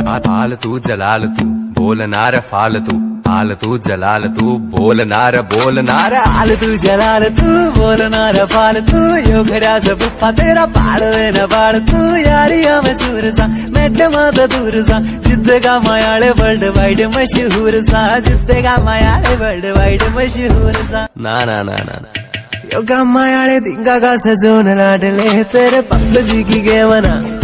फालतू जलालतू बोलना रे फालतू फालतू जलालतू बोलना रे आलतू जलालतू बोलना रे फालतू यो खड़ा से पुप्पा तेरा पाड़वे न पाड़तू यारिया में चूर सा मेट माता दूर सा जिद्देगा मायाले वर्ल्ड वाइड मशहूर सा जिद्देगा मायाले वर्ल्ड वाइड मशहूर सा ना ना ना ना योगा मायाले दिंगा का सजोन लाडले तेरे पप्पू जी की गेवना